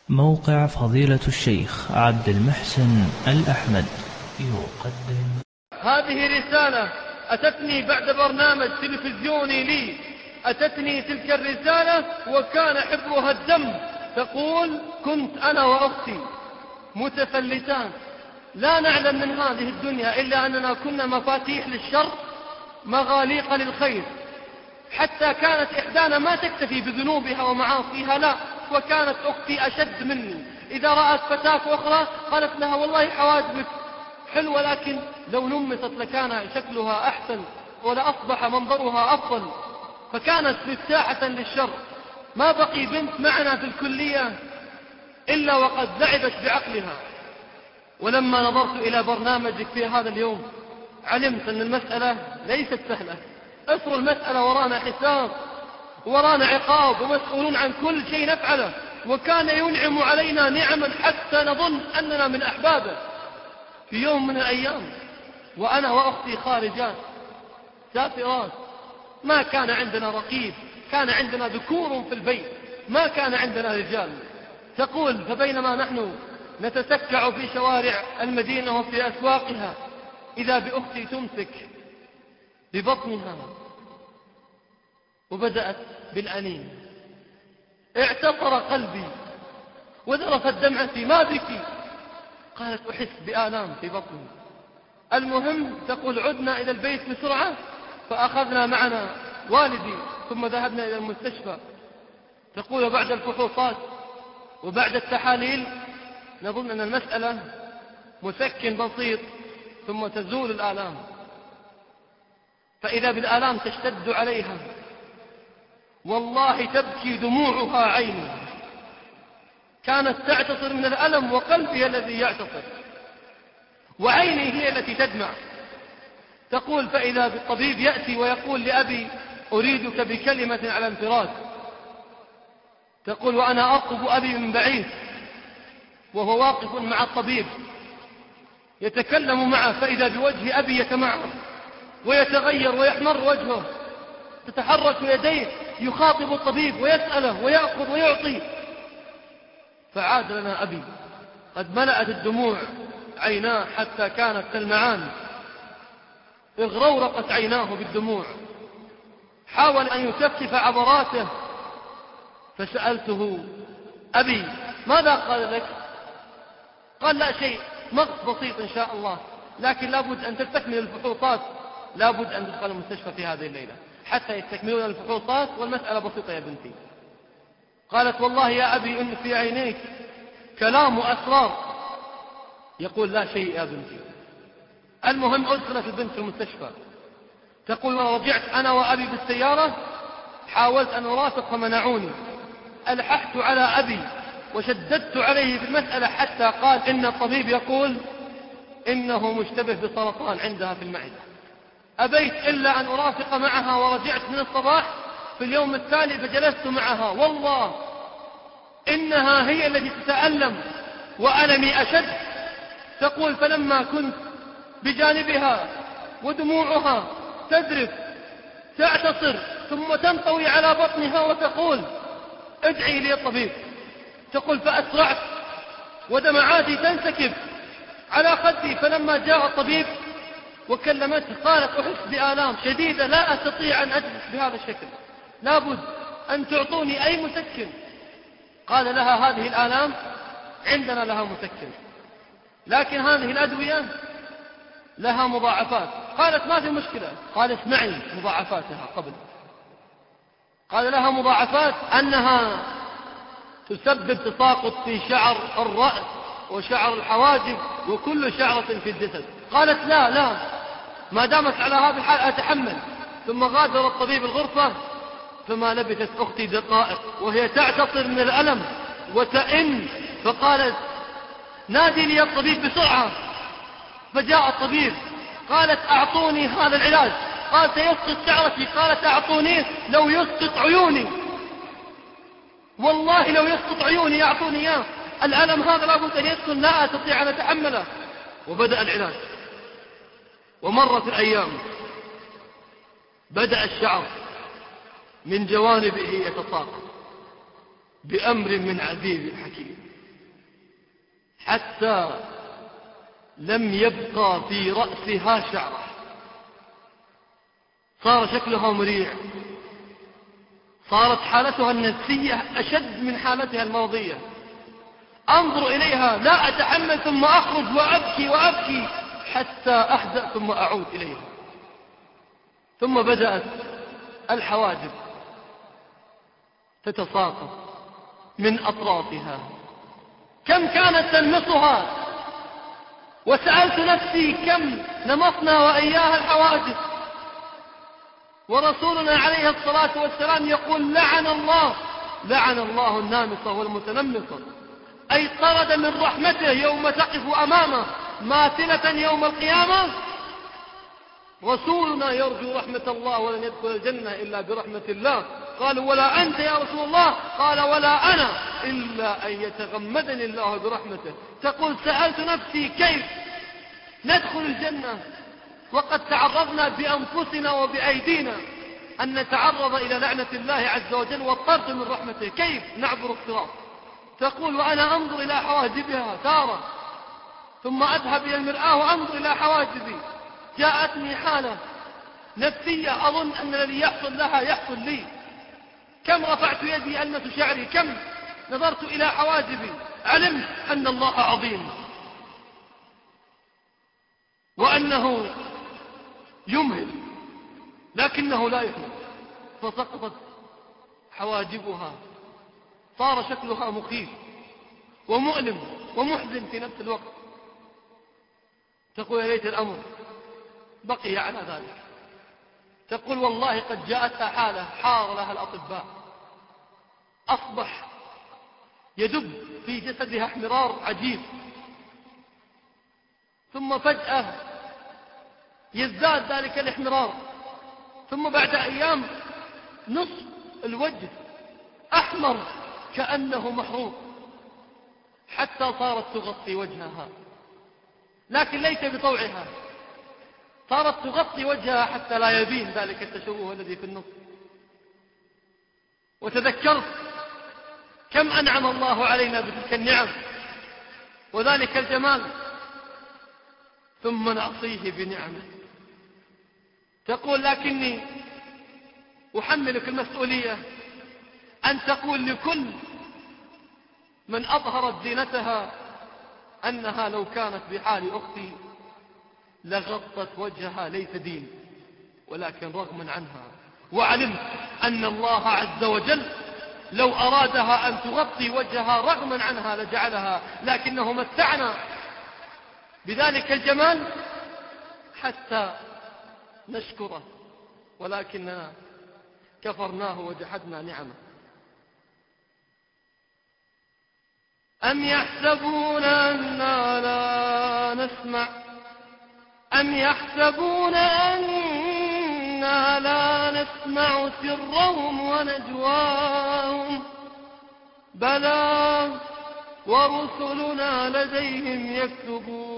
موقع فضيلة الشيخ عبد المحسن الأحمد يقدم هذه رسالة أتتني بعد برنامج تلفزيوني لي. أتتني تلك الرسالة وكان حبرها الدم. تقول: كنت أنا وأختي متفلتان، لا نعلم من هذه الدنيا إلا أننا كنا مفاتيح للشر مغاليق للخير، حتى كانت إحدانا ما تكتفي بذنوبها ومعاصيها، لا، وكانت أختي أشد مني. إذا رأت فتاة أخرى قالت لها: والله حواجبك حلوة، لكن لو نمست لكان شكلها أحسن ولأصبح منظرها أفضل. فكانت مفتاحة للشر. ما بقي بنت معنا في الكلية إلا وقد لعبت بعقلها. ولما نظرت إلى برنامجك في هذا اليوم علمت أن المسألة ليست سهلة. أسر المسألة ورانا حساب، ورانا عقاب، ومسؤولون عن كل شيء نفعله. وكان ينعم علينا نعما حتى نظن أننا من أحبابه. في يوم من الأيام وأنا وأختي خارجات سافرات، ما كان عندنا رقيب، كان عندنا ذكور في البيت، ما كان عندنا رجال. تقول: فبينما نحن نتسكع في شوارع المدينة وفي أسواقها، إذا بأختي تمسك ببطنها وبدأت بالأنين. اعتصر قلبي وذرفت دمعتي: ما بك؟ قالت: أحس بآلام في بطني. المهم، تقول: عدنا إلى البيت بسرعة، فأخذنا معنا والدي ثم ذهبنا إلى المستشفى. تقول: وبعد الفحوصات وبعد التحاليل نظن أن المسألة مسكن بسيط ثم تزول الآلام، فإذا بالآلام تشتد عليها، والله تبكي دموعها عيني. كانت تعتصر من الألم وقلبي الذي يعتصر وعيني هي التي تدمع. تقول: فإذا بالطبيب يأتي ويقول لأبي: أريدك بكلمة على انفراد. تقول: وأنا أرقب أبي من بعيد وهو واقف مع الطبيب يتكلم معه، فإذا بوجه أبي يتمعر ويتغير ويحمر وجهه، تتحرك يديه يخاطب الطبيب ويسأله ويأخذ ويعطي. فعاد لنا أبي قد ملأت الدموع عيناه حتى كانت كالمعان، اغرورقت عيناه بالدموع. حاول أن يكفف عبراته، فسألته: أبي ماذا قال لك؟ قال: لا شيء، مغص بسيط إن شاء الله، لكن لابد أن تستكمل الفحوصات، لابد أن تدخل المستشفى في هذه الليلة حتى يستكملون الفحوصات، والمسألة بسيطة يا بنتي. قالت: والله يا أبي إن في عينيك كلام وأسرار. يقول: لا شيء يا بنتي. المهم أدخلت البنت في المستشفى. تقول: ورجعت أنا وأبي بالسيارة، حاولت أن أرافق فمنعوني. ألححت على أبي وشددت عليه في المسألة حتى قال إن الطبيب يقول إنه مشتبه بسرطان عندها في المعدة. أبيت إلا أن أرافق معها، ورجعت من الصباح في اليوم التالي فجلست معها. والله إنها هي التي تتألم وألمي أشد. تقول: فلما كنت بجانبها ودموعها تذرف تعتصر ثم تنطوي على بطنها وتقول: ادعي لي الطبيب. تقول: فأسرعت ودمعاتي تنسكب على خدي، فلما جاء الطبيب وكلمته قالت: أحس بآلام شديدة، لا أستطيع أن أجلس بهذا الشكل، لابد أن تعطوني أي مسكن. قال لها: هذه الآلام عندنا لها مسكن، لكن هذه الأدوية لها مضاعفات. قالت: ما في مشكلة. قال: اسمعي مضاعفاتها قبل. قال: لها مضاعفات أنها تسبب تساقط في شعر الرأس وشعر الحواجب وكل شعرة في الجسد. قالت: لا ما دامت على هذا الحال أتحمل. ثم غادر الطبيب الغرفة، فما لبثت أختي دقائق وهي تعتصر من الألم وتئن، فقالت: نادي لي الطبيب بسرعة. فجاء الطبيب. قالت: أعطوني هذا العلاج. قال: سيسقط شعرتي. قالت: أعطونيه لو يسقط عيوني، والله لو يسقط عيوني يعطوني إياه، الألم هذا لابد أن يسكن، لا أستطيع أن أتحمله. وبدأ العلاج، ومرت الأيام، بدأ الشعر من جوانبه يتساقط بأمر من عزيز حكيم. حتى لم يبقى في رأسها شعرة، صار شكلها مريع، صارت حالتها النفسية أشد من حالتها الماضية. أنظر إليها لا أتحمل، ثم أخرج وأبكي وأبكي حتى أهدأ ثم أعود إليها. ثم بدأت الحواجب تتساقط من أطرافها، كم كانت تلمسها، وسألت نفسي كم لمسنا وإياها الحواجب. ورسولنا عليه الصلاة والسلام يقول لعن الله النامصة والمتنمصة، أي طرد من رحمته يوم تقف أمامه ماثلة يوم القيامة. رسولنا يرجو رحمة الله ولن يدخل الجنة إلا برحمة الله. قالوا ولا أنت يا رسول الله؟ قال ولا أنا إلا أن يتغمدني الله برحمته. تقول سألت نفسي كيف ندخل الجنة وقد تعرضنا بأنفسنا وبأيدينا أن نتعرض إلى لعنة الله عز وجل والطرد من رحمته، كيف نعبر الصراط؟ تقول وأنا أنظر إلى حواجبها تارة، ثم أذهب إلى المرآة وأنظر إلى حواجبي، جاءتني حالة نفسية أظن أن الذي يحصل لها يحصل لي. كم رفعت يدي ألمس شعري، كم نظرت إلى حواجبي، علمت أن الله عظيم وأنه يمهل لكنه لا يهمل. فسقطت حواجبها، صار شكلها مخيف ومؤلم ومحزن في نفس الوقت. تقول يا ليت الأمر بقي على ذلك. تقول والله قد جاءتها حالة حار لها الأطباء، أصبح يدب في جسدها احمرار عجيب، ثم فجأة يزداد ذلك الاحمرار، ثم بعد أيام نصف الوجه أحمر كأنه محروق، حتى صارت تغطي وجهها، لكن ليس بطوعها، صارت تغطي وجهها حتى لا يبين ذلك التشوه الذي في النص. وتذكرت كم أنعم الله علينا بتلك النعم وذلك الجمال، ثم نعصيه بنعمه. تقول لكني أحملك المسؤولية أن تقول لكل من أظهرت زينتها أنها لو كانت بحال أختي لغطت وجهها، ليس دين ولكن رغما عنها. وعلمت أن الله عز وجل لو أرادها أن تغطي وجهها رغما عنها لجعلها، لكنه متعنا بذلك الجمال حتى نشكره، ولكننا كفرناه وجحدنا نعمه. أم يحسبون أننا لا نسمع، أم يحسبون أننا لا نسمع سرهم ونجواهم، بلى ورسلنا لديهم يكتبون.